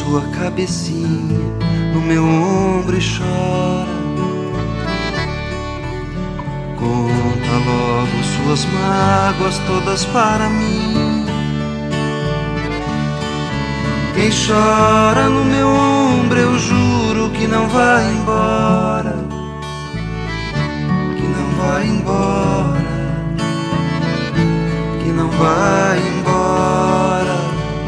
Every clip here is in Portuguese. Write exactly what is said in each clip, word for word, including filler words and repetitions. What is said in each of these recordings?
sua cabecinha no meu ombro e chora. Conta logo suas mágoas todas para mim. Quem chora no meu ombro, eu juro que não vai embora, que não vai embora, que não vai embora.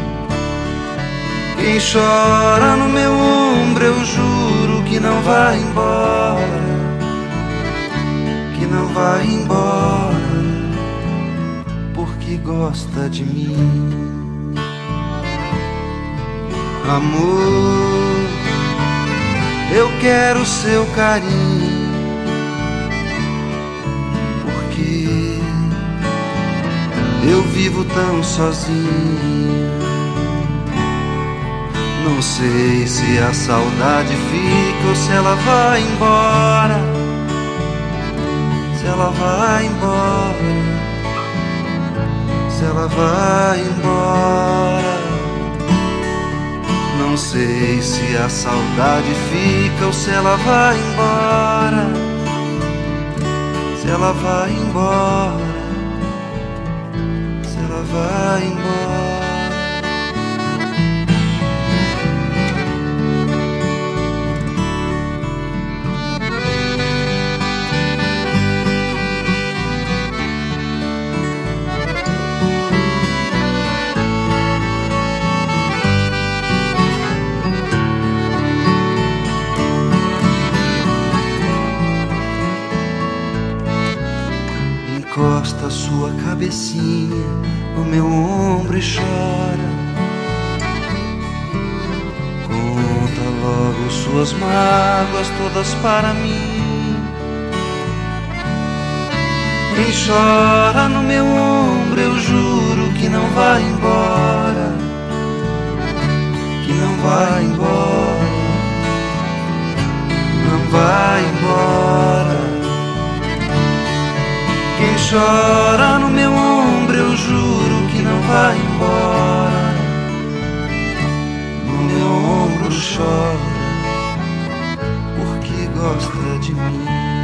Quem chora no meu ombro, eu juro que não vai embora, que não vai embora, porque gosta de mim. Amor, eu quero seu carinho, porque eu vivo tão sozinho. Não sei se a saudade fica ou se ela vai embora, se ela vai embora, se ela vai embora. Não sei se a saudade fica ou se ela vai embora, se ela vai embora, se ela vai embora. Encosta sua cabecinha no meu ombro e chora. Conta logo suas mágoas todas para mim. Quem chora no meu ombro, eu juro que não vai embora, que não vai embora, não vai embora. Quem chora no meu ombro, eu juro que não vai embora, no meu ombro chora, porque gosta de mim.